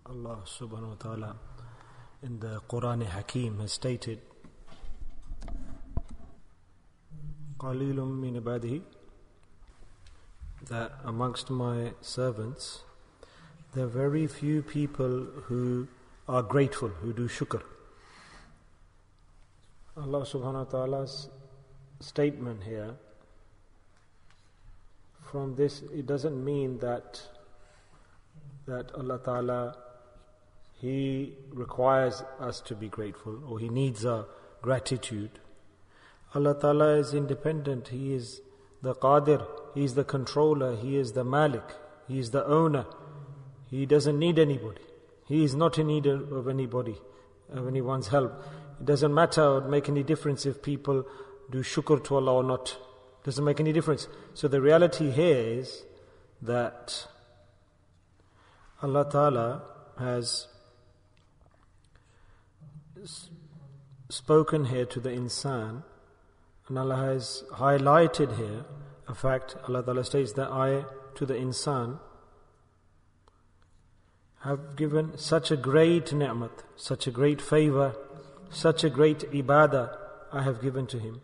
Allah subhanahu wa ta'ala in the Quran Hakim has stated, Qalilum min ibadihi, that amongst my servants there are very few people who are grateful, who do shukr. Allah subhanahu wa ta'ala's statement here, from this it doesn't mean that Allah ta'ala, He requires us to be grateful or He needs our gratitude. Allah ta'ala is independent, He is the Qadir, He is the controller, He is the Malik, He is the owner. He doesn't need anybody. He is not in need of anybody, of anyone's help. It doesn't matter or make any difference if people do shukr to Allah or not. It doesn't make any difference. So the reality here is that Allah Ta'ala has spoken here to the insan, and Allah has highlighted here a fact. Allah Ta'ala states that I, to the insan, have given such a great ni'mat, such a great favor, such a great ibadah I have given to him.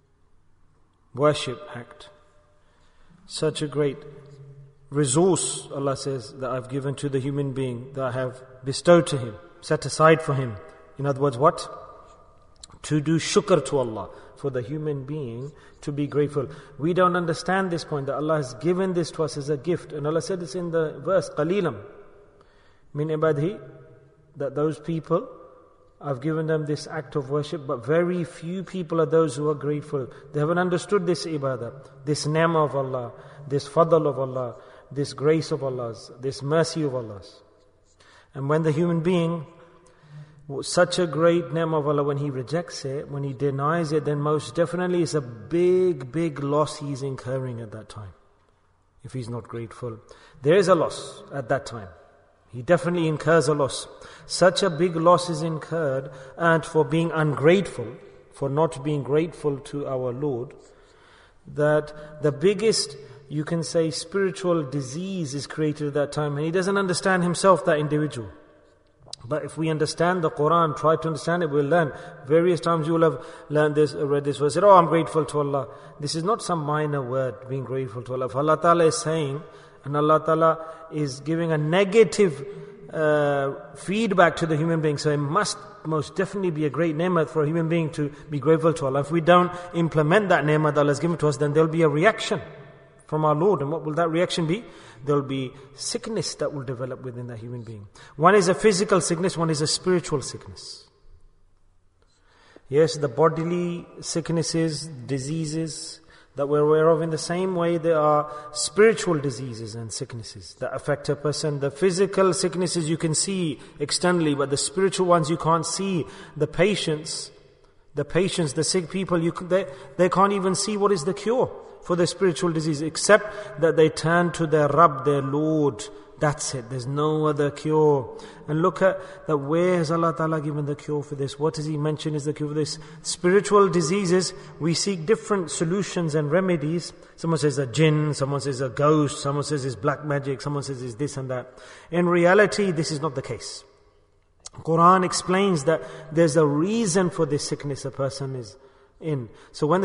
Worship act. Such a great resource, Allah says, that I've given to the human being, that I have bestowed to him, set aside for him. In other words, what? To do shukr to Allah, for the human being to be grateful. We don't understand this point, that Allah has given this to us as a gift. And Allah said this in the verse, Qalilam min ibadihi, that those people, I've given them this act of worship, but very few people are those who are grateful. They haven't understood this ibadah, this ni'mah of Allah, this fadl of Allah, this grace of Allah's, this mercy of Allah's. And when the human being, such a great ni'mah of Allah, when he rejects it, when he denies it, then most definitely it's a big loss he's incurring at that time. If he's not grateful, there is a loss at that time. He definitely incurs a loss. Such a big loss is incurred, and for being ungrateful, for not being grateful to our Lord, that the biggest, you can say, spiritual disease is created at that time, and he doesn't understand himself, that individual. But if we understand the Quran, try to understand it, we'll learn. Various times you will have learned this, read this verse, said, oh, I'm grateful to Allah. This is not some minor word, being grateful to Allah. If Allah Ta'ala is saying, and Allah Ta'ala is giving a negative feedback to the human being, so it must most definitely be a great ni'mah for a human being to be grateful to Allah. If we don't implement that ni'mah that Allah has given to us, then there will be a reaction from our Lord. And what will that reaction be? There will be sickness that will develop within that human being. One is a physical sickness, one is a spiritual sickness. Yes, the bodily sicknesses, diseases that we're aware of, in the same way there are spiritual diseases and sicknesses that affect a person. The physical sicknesses you can see externally, but the spiritual ones you can't see. The patients, the sick people, they can't even see what is the cure for their spiritual disease, except that they turn to their Rabb, their Lord. That's it. There's no other cure. And look at that. Where has Allah Ta'ala given the cure for this? What does He mention is the cure for this? Spiritual diseases, we seek different solutions and remedies. Someone says a jinn, someone says a ghost, someone says it's black magic, someone says it's this and that. In reality, this is not the case. Quran explains that there's a reason for this sickness a person is in. So when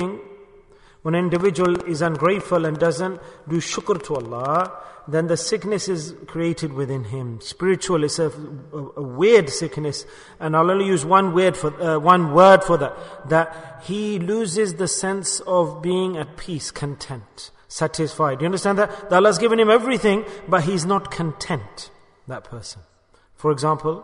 an individual is ungrateful and doesn't do shukr to Allah, then the sickness is created within him. Spiritual is a weird sickness, and I'll only use one word for that he loses the sense of being at peace, content, satisfied. Do you understand that? That Allah has given him everything, but he's not content, that person. For example,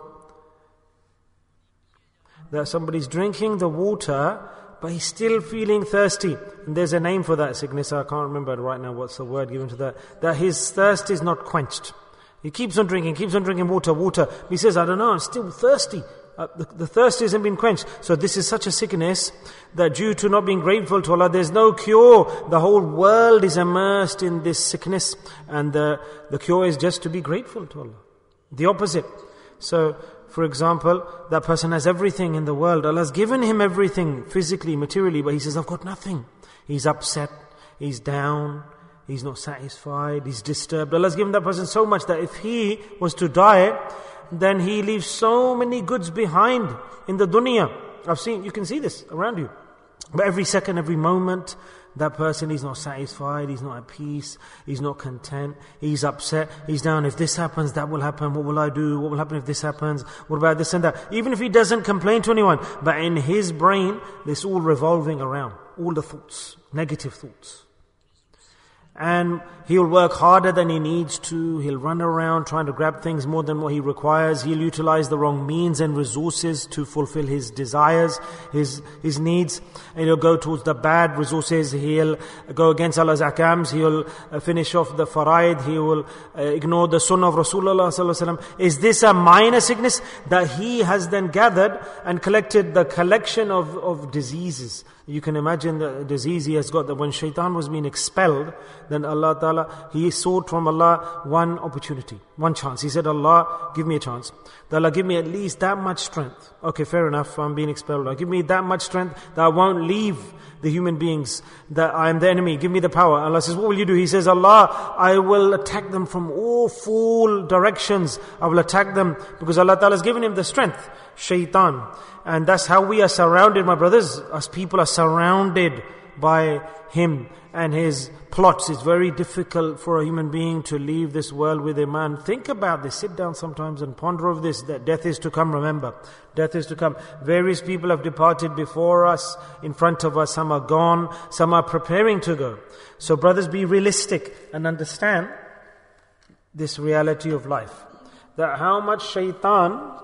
that somebody's drinking the water, but he's still feeling thirsty. And there's a name for that sickness, I can't remember right now what's the word given to that. That his thirst is not quenched. He keeps on drinking water. He says, I don't know, I'm still thirsty. The thirst hasn't been quenched. So this is such a sickness that due to not being grateful to Allah, there's no cure. The whole world is immersed in this sickness, and the cure is just to be grateful to Allah. The opposite. So, for example, that person has everything in the world. Allah has given him everything physically, materially, but he says, I've got nothing. He's upset, he's down, he's not satisfied, he's disturbed. Allah's given that person so much that if he was to die, then he leaves so many goods behind in the dunya. You can see this around you. But every second, every moment, that person is not satisfied, he's not at peace, he's not content, he's upset, he's down. If this happens, that will happen. What will I do? What will happen if this happens? What about this and that? Even if he doesn't complain to anyone, but in his brain, it's all revolving around. All the thoughts, negative thoughts. And he'll work harder than he needs to. He'll run around trying to grab things more than what he requires. He'll utilize the wrong means and resources to fulfill his desires, his needs. And he'll go towards the bad resources. He'll go against Allah's ahkams. He'll finish off the faraid. He will ignore the sunnah of Rasulullah sallallahu alaihi wasallam. Is this a minor sickness that he has then gathered and collected the collection of diseases? You can imagine the disease he has got, that when shaitan was being expelled, then Allah Ta'ala, he sought from Allah one opportunity, one chance. He said, Allah, give me a chance. Allah, give me at least that much strength. Okay, fair enough, I'm being expelled. Allah, give me that much strength that I won't leave the human beings, that I am the enemy. Give me the power. Allah says, what will you do? He says, Allah, I will attack them from all four directions. I will attack them because Allah Ta'ala has given him the strength, shaitan. And that's how we are surrounded, my brothers. Us people are surrounded by him and his plots. It's very difficult for a human being to leave this world with iman. Think about this. Sit down sometimes and ponder over this, that death is to come. Remember, death is to come. Various people have departed before us, in front of us. Some are gone, some are preparing to go. So brothers, be realistic and understand this reality of life. That how much shaitan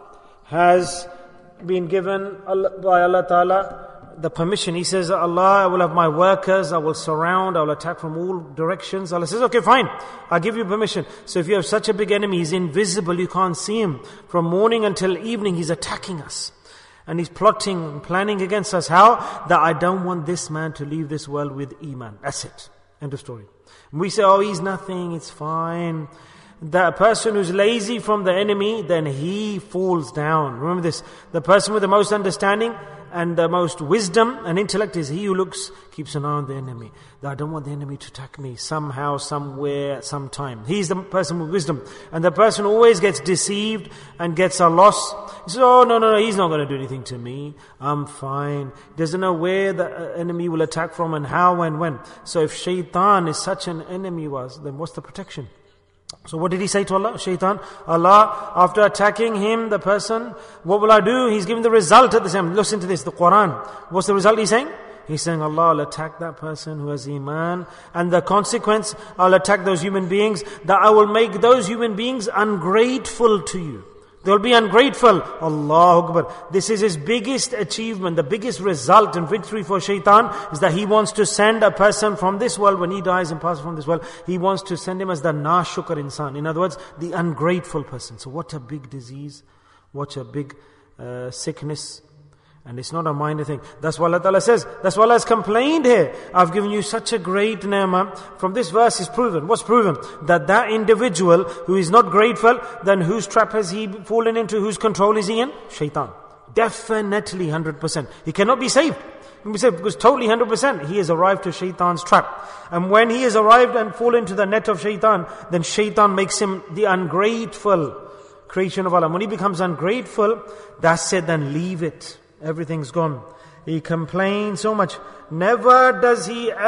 has been given by Allah Ta'ala the permission. He says, Allah, I will have my workers, I will surround, I will attack from all directions. Allah says, okay, fine, I'll give you permission. So if you have such a big enemy, he's invisible, you can't see him. From morning until evening, he's attacking us. And he's plotting and planning against us. How? That I don't want this man to leave this world with iman. That's it. End of story. And we say, oh, he's nothing, it's fine. The person who's lazy from the enemy, then he falls down. Remember this. The person with the most understanding and the most wisdom and intellect is he who keeps an eye on the enemy. I don't want the enemy to attack me somehow, somewhere, sometime. He's the person with wisdom. And the person always gets deceived and gets a loss. He says, oh, no, he's not going to do anything to me. I'm fine. He doesn't know where the enemy will attack from and how and when. So if shaitan is such an enemy then what's the protection? So what did he say to Allah? Shaitan, Allah, after attacking him, the person, what will I do? He's giving the result at the same time. Listen to this, the Quran. What's the result he's saying? He's saying, Allah, I'll attack that person who has iman. And the consequence, I'll attack those human beings, that I will make those human beings ungrateful to you. They'll be ungrateful. Allahu Akbar. This is his biggest achievement, the biggest result and victory for shaitan is that he wants to send a person from this world, when he dies and passes from this world, he wants to send him as the nashukar insan. In other words, the ungrateful person. So what a big disease, what a big sickness. And it's not a minor thing. That's what Allah Ta'ala says. That's what Allah has complained here. I've given you such a great ni'mah. From this verse is proven. What's proven? That individual who is not grateful, then whose trap has he fallen into? Whose control is he in? Shaitan. Definitely 100%. He cannot be saved. We say, because totally 100%, he has arrived to shaitan's trap. And when he has arrived and fallen into the net of shaitan, then shaitan makes him the ungrateful creation of Allah. When he becomes ungrateful, that's it, then leave it. Everything's gone. He complains so much. Never is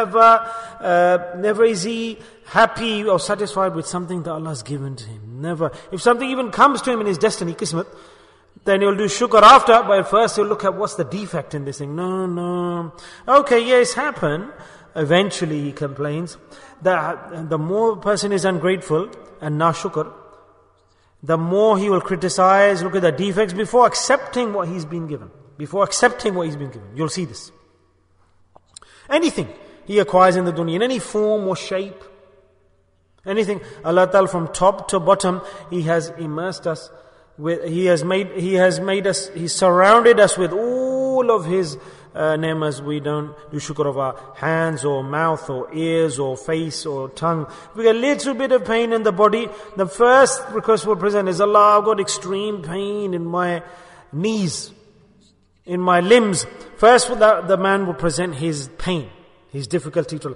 he happy or satisfied with something that Allah has given to him. Never. If something even comes to him in his destiny, kismet, then he'll do shukr after, but at first he'll look at what's the defect in this thing. No. Okay, yes, happened. Eventually he complains that the more a person is ungrateful and nashukr, the more he will criticize, look at the defects before accepting what he's been given. You'll see this. Anything he acquires in the dunya, in any form or shape, anything, Allah Ta'ala from top to bottom, He has immersed us with, He surrounded us with all of His ni'mas. We don't do shukr of our hands or mouth or ears or face or tongue. If we get a little bit of pain in the body, the first request we'll present is, Allah, I've got extreme pain in my knees, in my limbs. First, the man will present his pain, his difficulty to Allah.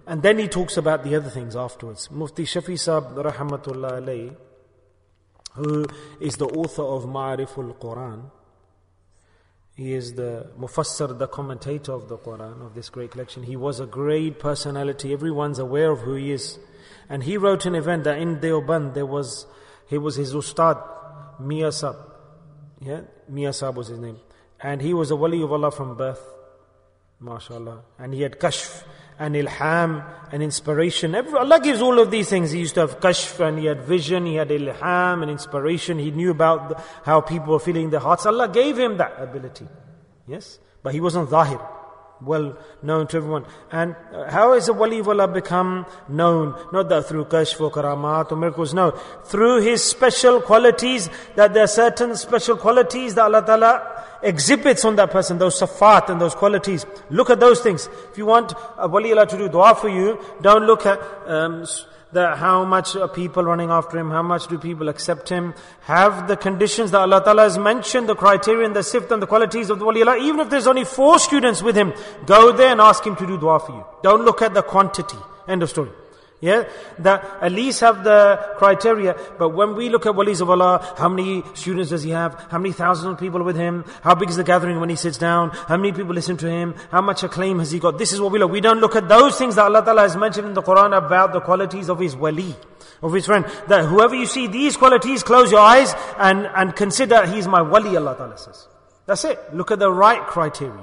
And then he talks about the other things afterwards. Mufti Shafi Sahib rahmatullah alayhi, who is the author of Ma'ariful Quran. He is the Mufassir, the commentator of the Quran, of this great collection. He was a great personality. Everyone's aware of who he is. And he wrote an event that in Deoband he was his Ustad, Mia Sahib. Yeah, Mia Sahib was his name. And he was a wali of Allah from birth. MashaAllah. And he had kashf and ilham and inspiration. Allah gives all of these things. He used to have kashf and he had vision, he had ilham and inspiration. He knew about how people were feeling in their hearts. Allah gave him that ability. Yes? But he wasn't zahir, well known to everyone. And how is a wali of Allah become known? Not that through kashf or karamat or miracles, no. Through his special qualities, that there are certain special qualities that Allah Ta'ala exhibits on that person, those safat and those qualities. Look at those things. If you want a wali Allah to do dua for you, don't look at how much are people running after him, how much do people accept him. Have the conditions that Allah Ta'ala has mentioned, the criterion, the sift and the qualities of the wali Allah. Even if there's only 4 students with him, go there and ask him to do dua for you. Don't look at the quantity. End of story. Yeah, that at least have the criteria. But when we look at walis of Allah, how many students does he have? How many thousands of people with him? How big is the gathering when he sits down? How many people listen to him? How much acclaim has he got? This is what we look. We don't look at those things that Allah Ta'ala has mentioned in the Quran about the qualities of his wali, of his friend. That whoever you see these qualities, close your eyes and consider he's my wali, Allah Ta'ala says. That's it. Look at the right criteria.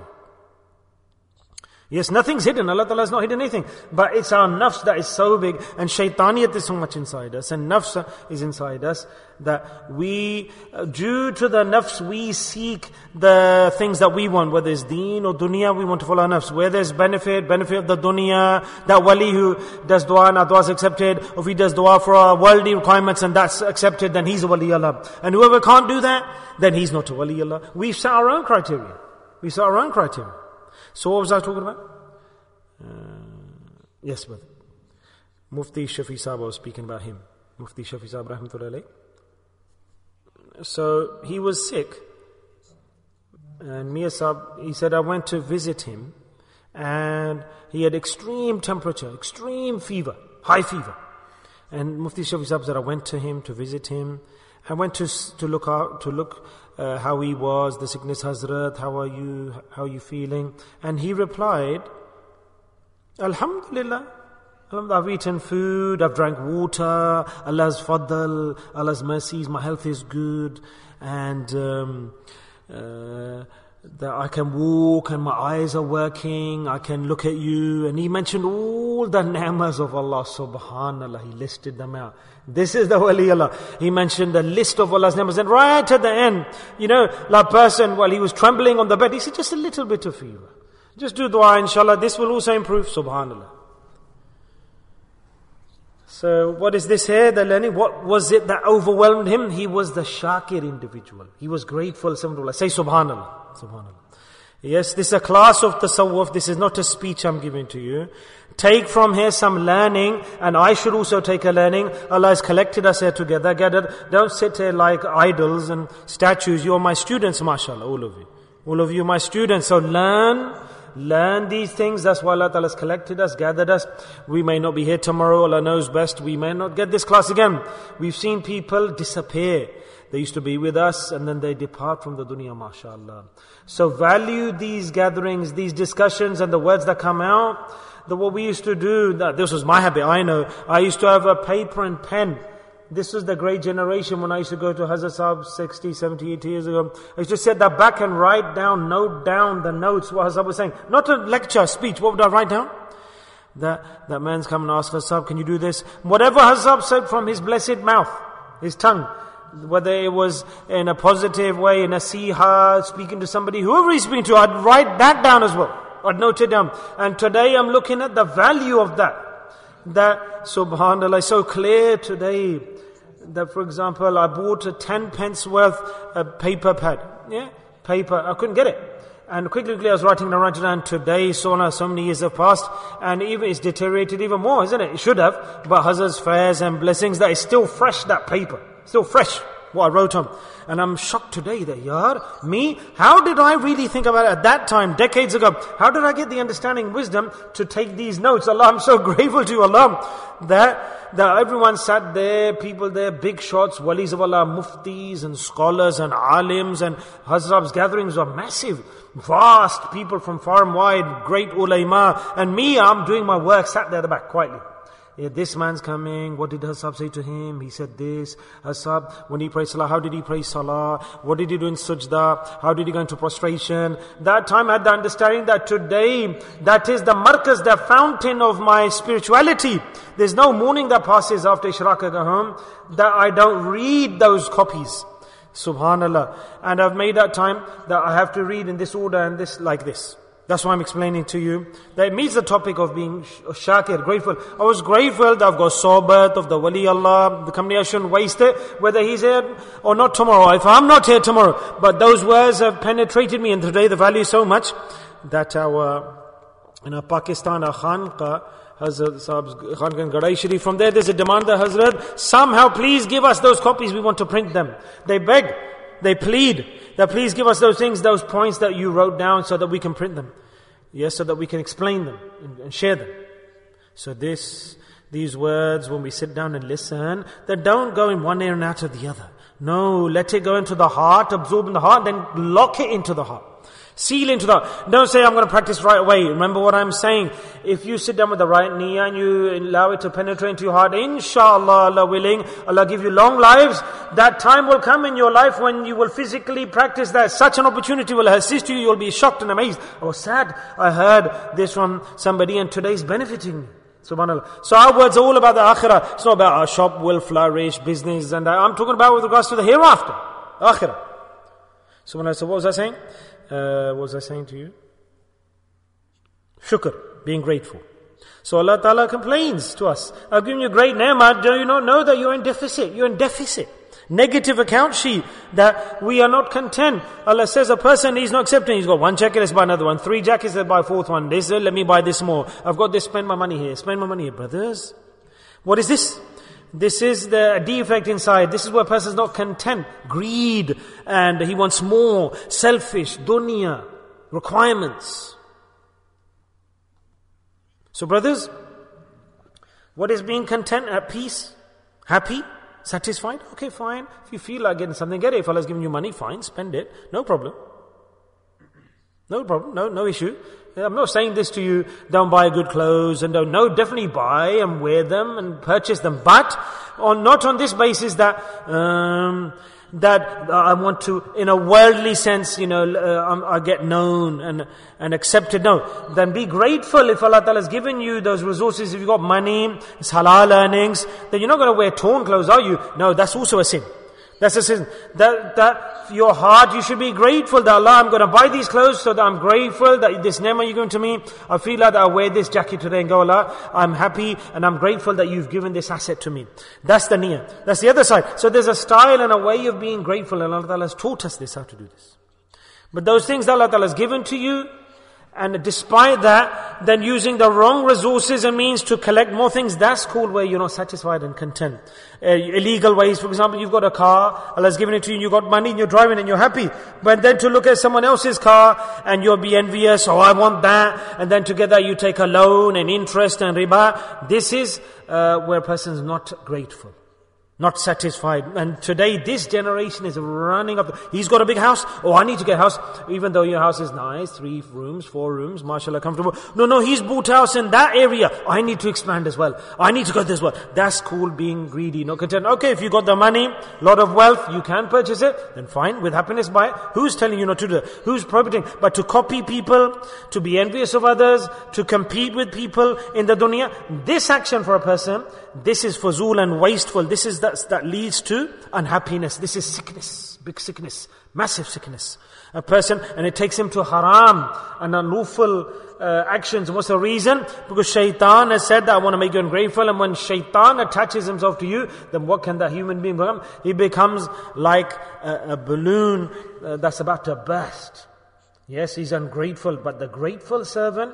Yes, nothing's hidden. Allah Ta'ala has not hidden anything. But it's our nafs that is so big, and shaitaniyat is so much inside us, and nafs is inside us, that we, due to the nafs, we seek the things that we want, whether it's deen or dunya, we want to follow our nafs. Where there's benefit of the dunya, that wali who does dua and our dua is accepted, or if he does dua for our worldly requirements and that's accepted, then he's a wali Allah. And whoever can't do that, then he's not a wali Allah. We've set our own criteria. So what was I talking about? Yes, brother. Mufti Shafi Sahib, was speaking about him. Mufti Shafi Sahib rahmatullah alayh. So he was sick. And Mia Sahib, he said, I went to visit him. And he had extreme temperature, extreme fever, high fever. And Mufti Shafi Sahib said, I went to him to visit him. I went to look how he was, the sickness, Hazrat, how are you feeling? And he replied, Alhamdulillah, I've eaten food, I've drank water, Allah's fadl, Allah's mercies, my health is good, and that I can walk and my eyes are working, I can look at you. And he mentioned all the ni'mas of Allah, subhanallah, he listed them out. This is the wali Allah. He mentioned the list of Allah's ni'mas, and right at the end, that person, while he was trembling on the bed, he said, just a little bit of fever. Just do dua, inshallah, this will also improve, subhanallah. So what is this here, the learning? What was it that overwhelmed him? He was the shakir individual. He was grateful, alhamdulillah. Say subhanallah. Subhanallah. Yes, this is a class of tasawwuf. This is not a speech I'm giving to you. Take from here some learning, and I should also take a learning. Allah has collected us here together, gathered. Don't sit here like idols and statues. You are my students, mashallah, all of you. All of you my students. So learn these things. That's why Allah Ta'ala has collected us, gathered us. We may not be here tomorrow. Allah knows best. We may not get this class again. We've seen people disappear. They used to be with us and then they depart from the dunya, mashallah. So value these gatherings, these discussions and the words that come out. What we used to do, this was my habit, I know. I used to have a paper and pen. This was the great generation when I used to go to Hazrat Sahib 60, 70, 80 years ago. I used to sit that back and note down the notes, what Hazrat Sahib was saying. Not a lecture, speech, what would I write down? That man's come and asked Hazrat Sahib, can you do this? Whatever Hazrat Sahib said from his blessed mouth, his tongue, whether it was in a positive way, in a siha, speaking to somebody, whoever he's speaking to, I'd write that down as well. I'd note it down. And today I'm looking at the value of that. That, subhanallah, is so clear today. That, for example, I bought a 10 pence worth of paper pad. Yeah, paper. I couldn't get it. And quickly I was writing down today, so many years have passed, and even it's deteriorated even more, isn't it? It should have. But Hazrat's fairs and blessings, that is still fresh, that paper. Still fresh. what I wrote on. And I'm shocked today that, yaar, me, how did I really think about it at that time, decades ago? How did I get the understanding, wisdom to take these notes? Allah, I'm so grateful to you, Allah, that everyone sat there, people there, big shots, walis of Allah, muftis and scholars and alims and Hazrab's gatherings were massive. Vast people from far and wide, great ulama. And me, I'm doing my work, sat there at the back quietly. Yeah, this man's coming. What did Hasab say to him? He said this. Hasab, when he prayed Salah, how did he pray Salah? What did he do in Sujda? How did he go into prostration? That time I had the understanding that today, that is the markaz, the fountain of my spirituality. There's no morning that passes after Ishraq I go home that I don't read those copies. Subhanallah. And I've made that time that I have to read in this order and this like this. That's why I'm explaining to you that it meets the topic of being shakir, grateful. I was grateful that I've got sohbat of the wali Allah, the company. I shouldn't waste it, whether he's here or not tomorrow. If I'm not here tomorrow, but those words have penetrated me, and today the value is so much that in Pakistan, our Khanqa, Hazrat Sahab's Khanqa Gadai Sharif, from there's a demand that Hazrat, somehow please give us those copies, we want to print them. They beg, they plead, that please give us those things, those points that you wrote down so that we can print them. Yes, so that we can explain them and share them. So these words, when we sit down and listen, they don't go in one ear and out of the other. No, let it go into the heart, absorb in the heart, then lock it into the heart. Seal into the heart. Don't say, I'm going to practice right away. Remember what I'm saying. If you sit down with the right niyyah and you allow it to penetrate into your heart, inshallah, Allah willing, Allah give you long lives. That time will come in your life when you will physically practice that. Such an opportunity will assist you. You'll be shocked and amazed. Oh, sad. I heard this from somebody and today's benefiting me. Subhanallah. So our words are all about the akhirah. It's not about our shop will flourish, business, and I'm talking about with regards to the hereafter. Akhirah. Subhanallah. So what was I saying? What was I saying to you? Shukr, being grateful. So Allah Ta'ala complains to us, I've given you great ni'mah, do you not know that you're in deficit? You're in deficit. Negative account sheet, that we are not content. Allah says a person, he's not accepting, he's got one jacket, let's buy another one, 3 jackets, let's buy a 4th one, this, let me buy this more. I've got this, spend my money here, brothers. What is this? This is the defect inside. This is where a person is not content. Greed, and he wants more. Selfish, dunya, requirements. So brothers, what is being content, at peace, happy, satisfied? Okay, fine. If you feel like getting something, get it. If Allah's giving you money, fine, spend it. No problem. No issue. I'm not saying this to you, don't buy good clothes and don't, no, definitely buy and wear them and purchase them, but not on this basis that I want to, in a worldly sense, I get known and accepted. No, then be grateful if Allah Ta'ala has given you those resources. If you've got money, it's halal earnings, then you're not going to wear torn clothes, are you? No, that's also a sin. That's a sin. That your heart, you should be grateful that Allah, I'm going to buy these clothes so that I'm grateful that this ni'mah you're giving to me. I feel like I wear this jacket today and go, Allah, I'm happy and I'm grateful that you've given this asset to me. That's the niyyah. That's the other side. So there's a style and a way of being grateful, and Allah Ta'ala has taught us this, how to do this. But those things that Allah Ta'ala has given to you, and despite that, then using the wrong resources and means to collect more things, that's called where you're not satisfied and content. Illegal ways, for example, you've got a car, Allah's given it to you, you've got money and you're driving and you're happy. But then to look at someone else's car and you'll be envious, oh I want that, and then together you take a loan and interest and riba. This is where a person's not grateful. Not satisfied. And today this generation is running up. He's got a big house. Oh, I need to get a house. Even though your house is nice, 3 rooms, 4 rooms, mashallah, comfortable. No, he's bought a house in that area. I need to expand as well. I need to go this way. That's called being greedy, not content. Okay, if you got the money, lot of wealth, you can purchase it, then fine, with happiness buy it. Who's telling you not to do that? Who's prohibiting? But to copy people, to be envious of others, to compete with people in the dunya, this action for a person, this is fuzul and wasteful. This is that leads to unhappiness. This is sickness, big sickness, massive sickness. A person, and it takes him to haram and unlawful actions. What's the reason? Because shaitan has said that I want to make you ungrateful, and when shaitan attaches himself to you, then what can that human being become? He becomes like a balloon that's about to burst. Yes, he's ungrateful, but the grateful servant,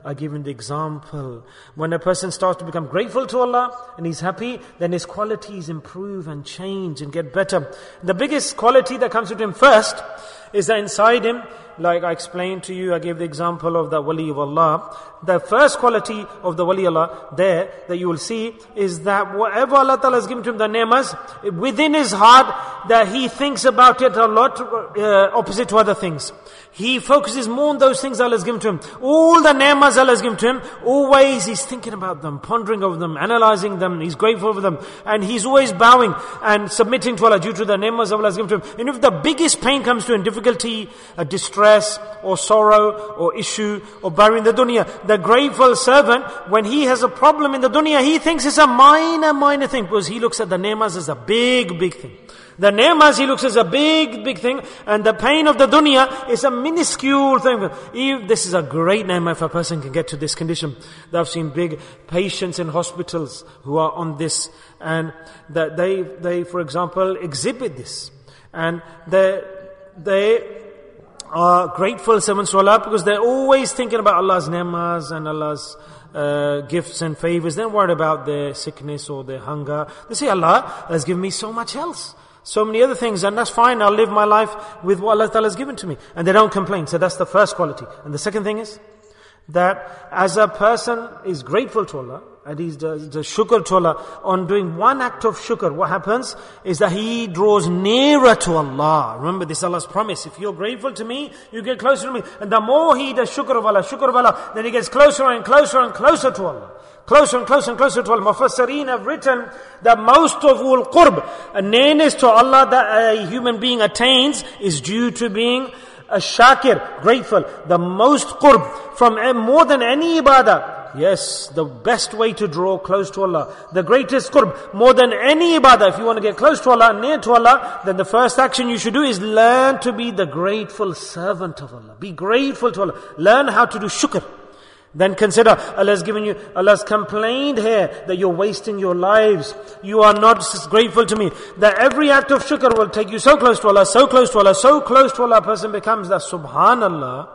I give him the example. When a person starts to become grateful to Allah and he's happy, then his qualities improve and change and get better. The biggest quality that comes to him first is that inside him, like I explained to you, I gave the example of the wali of Allah. The first quality of the wali Allah there that you will see is that whatever Allah Ta'ala has given to him, the ni'mas, within his heart, that he thinks about it a lot opposite to other things. He focuses more on those things Allah has given to him. All the ni'mas Allah has given to him, always he's thinking about them, pondering over them, analyzing them, he's grateful for them. And he's always bowing and submitting to Allah due to the ni'mas Allah has given to him. And if the biggest pain comes to him, difficulty, a distress, or sorrow, or issue, or barrier in the dunya, the grateful servant, when he has a problem in the dunya, he thinks it's a minor thing, because he looks at the ni'mas as a big thing. The ni'mas he looks as a big thing, and the pain of the dunya is a minuscule thing. This is a great ni'mah if a person can get to this condition. I've seen big patients in hospitals who are on this, and that they for example exhibit this, and they are grateful servants to Allah because they're always thinking about Allah's ni'mas and Allah's gifts and favors. They don't worry about their sickness or their hunger. They say, Allah has given me so much else, so many other things, and that's fine. I'll live my life with what Allah Ta'ala has given to me. And they don't complain. So that's the first quality. And the second thing is that as a person is grateful to Allah, and he does the shukr to Allah, on doing one act of shukr, what happens is that he draws nearer to Allah. Remember, this is Allah's promise. If you're grateful to me, you get closer to me. And the more he does shukr of Allah, then he gets closer and closer and closer to Allah. Closer and closer and closer to Allah. Mufassireen have written that most of all qurb, a nearness to Allah that a human being attains, is due to being a shakir, grateful. The most qurb from more than any ibadah. Yes, the best way to draw close to Allah, the greatest qurb, more than any ibadah. If you want to get close to Allah, near to Allah, then the first action you should do is learn to be the grateful servant of Allah. Be grateful to Allah. Learn how to do shukr. Then consider, Allah has given you, Allah has complained here that you're wasting your lives. You are not grateful to me. That every act of shukr will take you so close to Allah, so close to Allah, so close to Allah, a person becomes that subhanallah.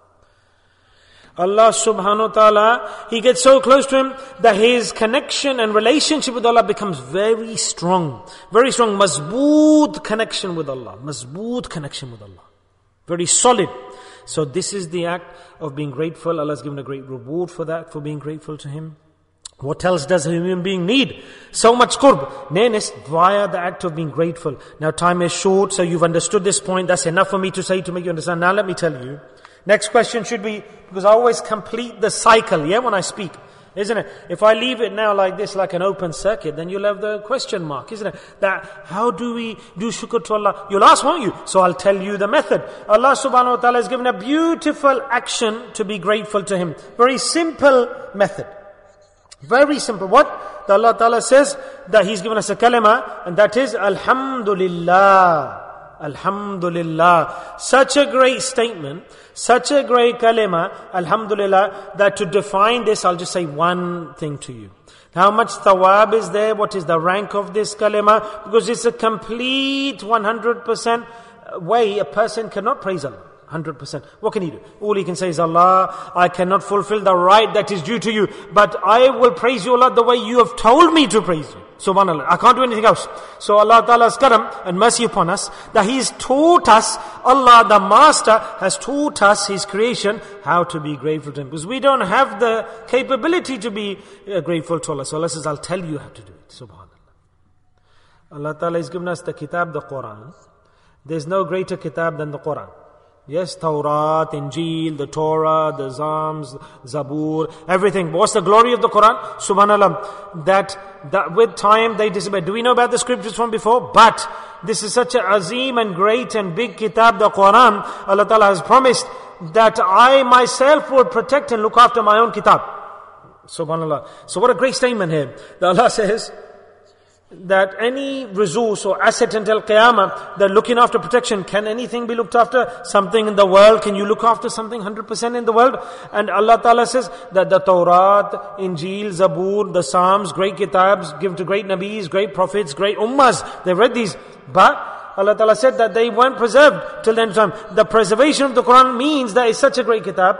Allah subhanahu wa ta'ala, he gets so close to him that his connection and relationship with Allah becomes very strong. Very strong, mazboot connection with Allah. Mazboot connection with Allah. Very solid. So this is the act of being grateful. Allah has given a great reward for that, for being grateful to Him. What else does a human being need? So much qurb, nearness, via the act of being grateful. Now time is short, so you've understood this point. That's enough for me to say to make you understand. Now let me tell you. Next question should be, because I always complete the cycle, when I speak. Isn't it? If I leave it now like this, like an open circuit, then you'll have the question mark, isn't it? That, how do we do shukr to Allah? You'll ask, won't you? So I'll tell you the method. Allah subhanahu wa ta'ala has given a beautiful action to be grateful to Him. Very simple method. Very simple. What? The Allah ta'ala says that He's given us a kalima, and that is, Alhamdulillah. Alhamdulillah. Such a great statement, such a great kalima, Alhamdulillah, that to define this, I'll just say one thing to you. How much thawab is there? What is the rank of this kalima? Because it's a complete 100% way a person cannot praise Allah. 100%. What can he do? All he can say is, Allah, I cannot fulfill the right that is due to you, but I will praise you, Allah, the way you have told me to praise you. Subhanallah. I can't do anything else. So Allah Ta'ala's karam and mercy upon us, that He's taught us, Allah the Master has taught us, His creation, how to be grateful to Him. Because we don't have the capability to be grateful to Allah. So Allah says, I'll tell you how to do it. Subhanallah. Allah Ta'ala has given us the kitab, the Quran. There's no greater kitab than the Quran. Yes, Tawrat, Injil, the Torah, the Psalms, Zabur, everything. But what's the glory of the Quran? Subhanallah, that with time they disobey. Do we know about the scriptures from before? But this is such a azim and great and big kitab, the Quran. Allah Ta'ala has promised that I myself will protect and look after my own kitab. Subhanallah. So what a great statement here. That Allah says that any resource or asset until Qiyamah, they're looking after protection. Can anything be looked after? Something in the world, can you look after something 100% in the world? And Allah Ta'ala says that the Tawrat, Injil, Zabur, the Psalms, great kitabs, given to great Nabis, great prophets, great Ummahs, they've read these. But Allah Ta'ala said that they weren't preserved till the end of time. The preservation of the Quran means that it's such a great kitab,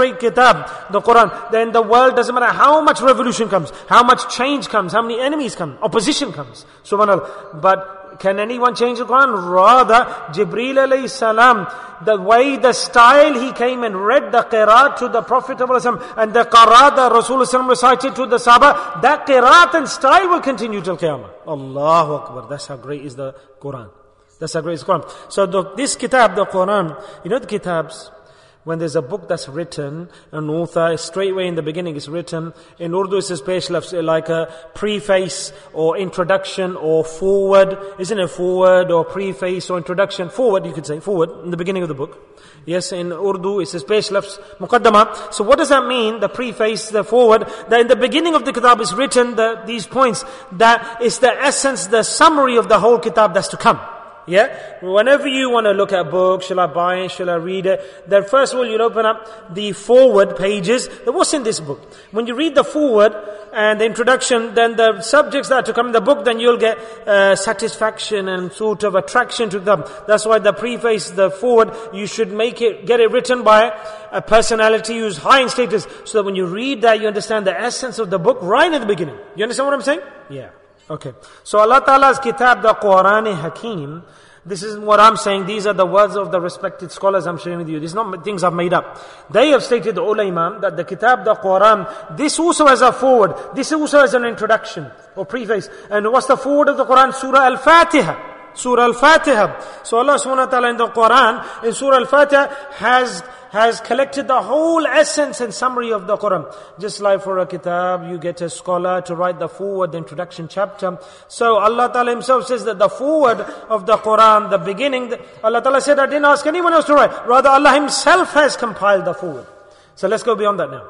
the Quran. Then the world, doesn't matter how much revolution comes, how much change comes, how many enemies come, opposition comes. Subhanallah. But can anyone change the Quran? Rather, Jibreel alayhi salam, the way, the style he came and read the qiraat to the Prophet and the qiraat that Rasulullah recited to the Sahaba, that qiraat and style will continue till Qiyamah. Allahu Akbar. That's how great is the Quran. That's how great is the Quran. So this kitab, the Quran, you know the kitabs, when there's a book that's written, an author, straight away in the beginning is written, in Urdu it's a special, like a preface or introduction or forward, isn't it? Forward or preface or introduction, forward you could say, forward, in the beginning of the book. Yes, in Urdu it's a special muqaddamah. So what does that mean, the preface, the forward? That in the beginning of the kitab is written these points, that is the essence, the summary of the whole kitab that's to come. Yeah? Whenever you want to look at a book, shall I buy it, shall I read it? Then first of all, you'll open up the forward pages. What's in this book? When you read the forward and the introduction, then the subjects that are to come in the book, then you'll get satisfaction and sort of attraction to them. That's why the preface, the forward, you should get it written by a personality who's high in status, so that when you read that, you understand the essence of the book right at the beginning. You understand what I'm saying? Yeah. Okay. So Allah Ta'ala's kitab, the Quran-e-Hakim, this is what I'm saying. These are the words of the respected scholars I'm sharing with you. These are not things I've made up. They have stated, the ulama, that the kitab, the Quran, this also has a forward. This also has an introduction or preface. And what's the forward of the Quran? Surah Al-Fatiha. Surah Al-Fatiha. So Allah subhanahu wa ta'ala in the Quran, in Surah Al-Fatiha, has collected the whole essence and summary of the Quran. Just like for a kitab, you get a scholar to write the forward, the introduction chapter. So Allah Ta'ala himself says that the forward of the Quran, the beginning, Allah Ta'ala said, I didn't ask anyone else to write. Rather, Allah himself has compiled the forward. So let's go beyond that now.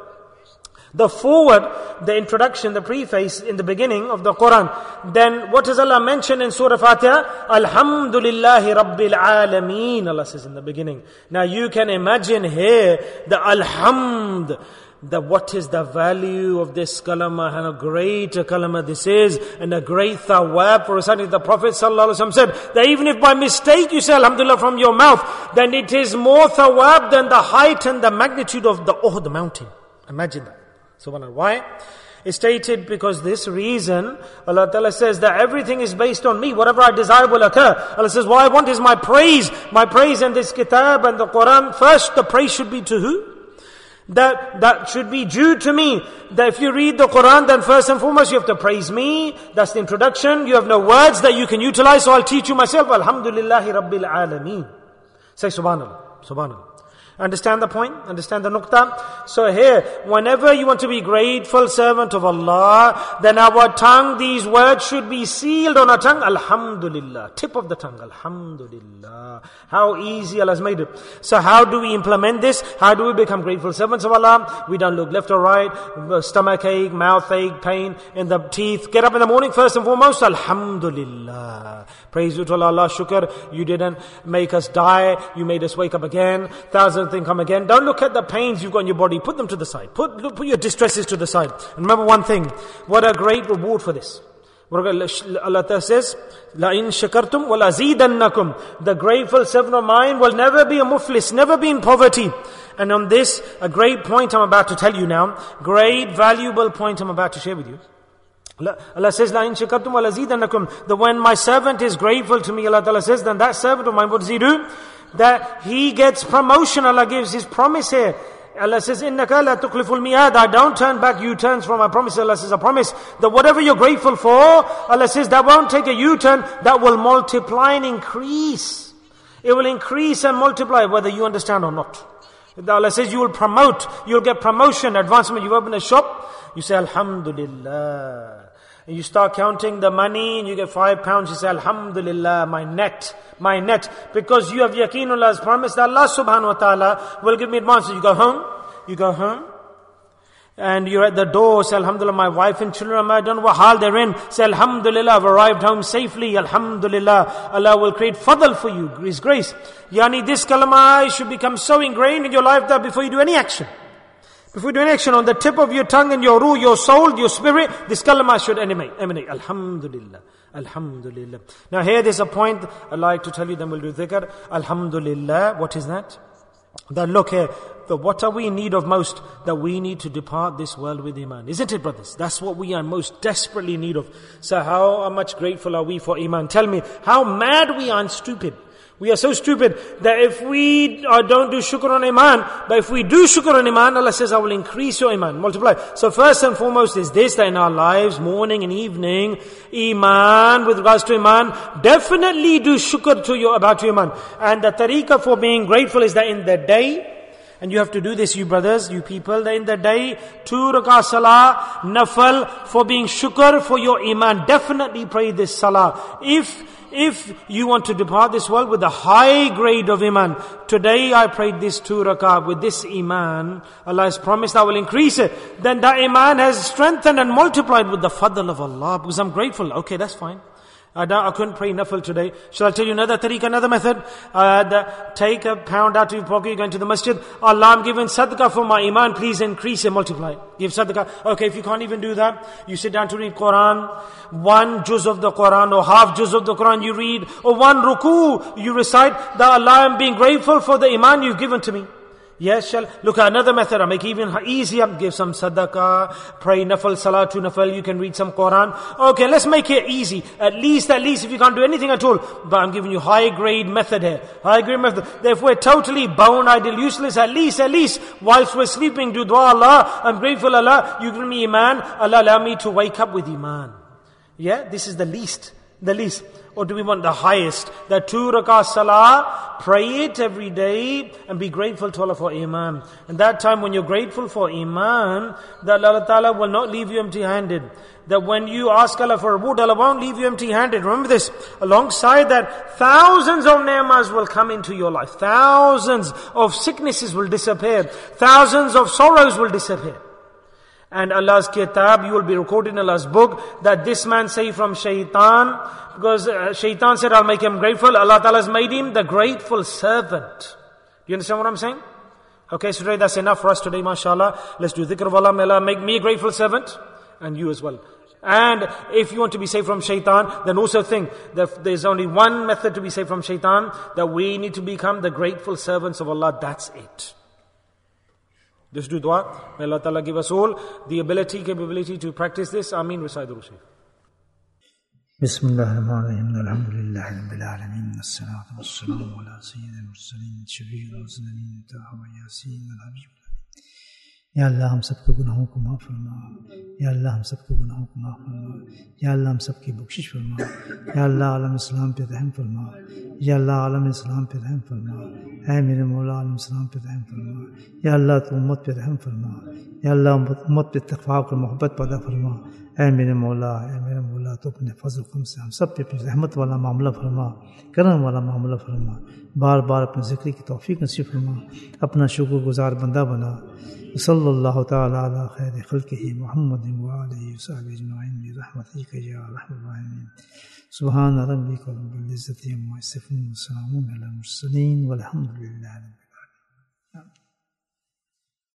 The forward, the introduction, the preface in the beginning of the Quran. Then what does Allah mention in Surah Fatiha? Alhamdulillahi Rabbil Alameen, Allah says in the beginning. Now you can imagine here the Alhamd, what is the value of this kalama, and a great kalama this is, and a great thawab for reciting. The Prophet ﷺ said that even if by mistake you say Alhamdulillah from your mouth, then it is more thawab than the height and the magnitude of the Uhud mountain. Imagine that. Subhanallah. Why? It's stated because this reason, Allah Ta'ala says that everything is based on me. Whatever I desire will occur. Allah says, what I want is my praise. My praise in this kitab and the Quran. First, the praise should be to who? That should be due to me. That if you read the Quran, then first and foremost you have to praise me. That's the introduction. You have no words that you can utilize, so I'll teach you myself. Alhamdulillahi Rabbil Alameen. Say Subhanallah. Subhanallah. Understand the point? Understand the nuqta? So here, whenever you want to be grateful servant of Allah, then our tongue, these words should be sealed on our tongue. Alhamdulillah. Tip of the tongue. Alhamdulillah. How easy Allah has made it. So how do we implement this? How do we become grateful servants of Allah? We don't look left or right. Stomach ache, mouth ache, pain in the teeth. Get up in the morning first and foremost. Alhamdulillah. Praise you to Allah. Shukr. You didn't make us die. You made us wake up again. Thousand thing come again. Don't look at the pains you've got in your body. Put them to the side. Put your distresses to the side. And remember one thing. What a great reward for this. Allah Ta'ala says, لَإِن شَكَرْتُمْ وَلَزِيدَنَّكُمْ. The grateful servant of mine will never be a muflis, never be in poverty. And on this, a great point I'm about to tell you now, great valuable point I'm about to share with you. Allah says, لَإِن شَكَرْتُمْ وَلَزِيدَنَّكُمْ. That when my servant is grateful to me, Allah Ta'ala says, then that servant of mine, what does he do? That he gets promotion. Allah gives his promise here. Allah says, إِنَّكَ لَا تُخْلِفُ الْمِيعَادَ. I don't turn back U-turns from my promise. Allah says, I promise that whatever you're grateful for, Allah says, that won't take a U-turn. That will multiply and increase. It will increase and multiply, whether you understand or not. Allah says, you will promote. You'll get promotion, advancement. You open a shop, you say, Alhamdulillah. And you start counting the money and you get £5, you say, Alhamdulillah, my net. Because you have yaqeen Allah's promise that Allah subhanahu wa ta'ala will give me advance. So you go home, and you're at the door, say, Alhamdulillah, my wife and children, I don't know what hal they're in. Say, Alhamdulillah, I've arrived home safely. Alhamdulillah, Allah will create fadl for you, His grace. Yani this kalama should become so ingrained in your life that before you do any action, Before you do any action, on the tip of your tongue and your ruh, your soul, your spirit, this kalama should emanate. Alhamdulillah. Alhamdulillah. Now here there's a point I'd like to tell you, then we'll do dhikr. Alhamdulillah. What is that? That look here, what are we in need of most? That we need to depart this world with Iman. Isn't it, brothers? That's what we are most desperately in need of. So how much grateful are we for Iman? Tell me, how mad we are and stupid. We are so stupid that if we don't do shukr on Iman, but if we do shukr on Iman, Allah says, I will increase your Iman, multiply. So first and foremost is this, that in our lives, morning and evening, Iman, with regards to Iman, definitely do shukr about your Iman. And the tariqah for being grateful is that in the day, and you have to do this, you brothers, you people, that in the day, 2 rakah salah, nafal, for being shukr for your Iman. Definitely pray this salah. If you want to depart this world with a high grade of Iman, today I prayed this 2 rakah with this Iman, Allah has promised I will increase it. Then that Iman has strengthened and multiplied with the fadl of Allah, because I'm grateful. Okay, that's fine. I couldn't pray nafil today. Shall I tell you another tariq, another method? Take a pound out of your pocket, you go into the masjid. Allah, I'm giving sadaqah for my Iman, please increase and multiply. Give sadaqah. Okay, if you can't even do that, you sit down to read Quran. 1 juz of the Quran or half juz of the Quran you read, or 1 ruku you recite, that Allah, I'm being grateful for the Iman you've given to me. Yes, look at another method. I'll make it even easier. Give some sadaqah, pray nafal, salatu nafal, you can read some Quran. Okay, let's make it easy. At least if you can't do anything at all. But I'm giving you high grade method here. High grade method. If we're totally bone idle, useless, at least, whilst we're sleeping, do dua, Allah, I'm grateful, Allah, you give me Iman. Allah, allow me to wake up with Iman. Yeah, this is the least. Or do we want the highest? The 2 rakah salah, pray it every day and be grateful to Allah for Iman. And that time when you're grateful for Iman, that Allah Ta'ala will not leave you empty-handed. That when you ask Allah for reward, Allah won't leave you empty-handed. Remember this. Alongside that, thousands of ni'mas will come into your life. Thousands of sicknesses will disappear. Thousands of sorrows will disappear. And Allah's kitab, you will be recorded in Allah's book that this man saved from shaitan, because shaitan said, I'll make him grateful. Allah Ta'ala has made him the grateful servant. Do you understand what I'm saying? Okay, so today that's enough for us today, mashallah. Let's do dhikr of Allah. May Allah make me a grateful servant, and you as well. And if you want to be saved from shaitan, then also think that there's only one method to be saved from shaitan, that we need to become the grateful servants of Allah. That's it. Just do dua. May Allah Ta'ala give us all the capability to practice this. Ameen. Recite the Rusif. Bismillahirrahmanirrahim. Alhamdulillahi Rabbil Alameen. As-salatu was-salamu ala sayyidil mursaleen. Shafi'il mursalin. Taha wa yasin. Al-Habib. या अल्लाह हम सबके गुनाहों को माफ़ फरमा, या अल्लाह हम सबके गुनाहों को माफ़ फरमा, या अल्लाह हम सबकी बख्शिश फरमा, या अल्लाह आलम इस्लाम पे रहम फरमा, या अल्लाह आलम इस्लाम पे रहम फरमा, ऐ मेरे मौला आलम इस्लाम पे रहम फरमा, या अल्लाह तू उम्मत पे रहम फरमा, या अल्लाह उम्मत पे इत्तेफ़ाक़ और मोहब्बत पैदा फरमा, ऐ मेरे मौला तो अपने फज़ल क़म से हम सब पे अपनी रहमत वाला मामला फरमा, करम वाला मामला फरमा, बार बार अपने ज़िक्र की तौफ़ीक़ नसीब फरमा, अपना शुक्रगुज़ार बंदा बना। सल्लल्लाहु तआला अला खैरि खल्क़िही मुहम्मदिन व आलिहि व सहबिही अजमईन बिरहमतिका या अरहमर राहिमीन। सुब्हान रब्बिका रब्बिल इज़्ज़ति अम्मा यसिफ़ून व सलामुन अलल मुरसलीन वल्हम्दुलिल्लाहि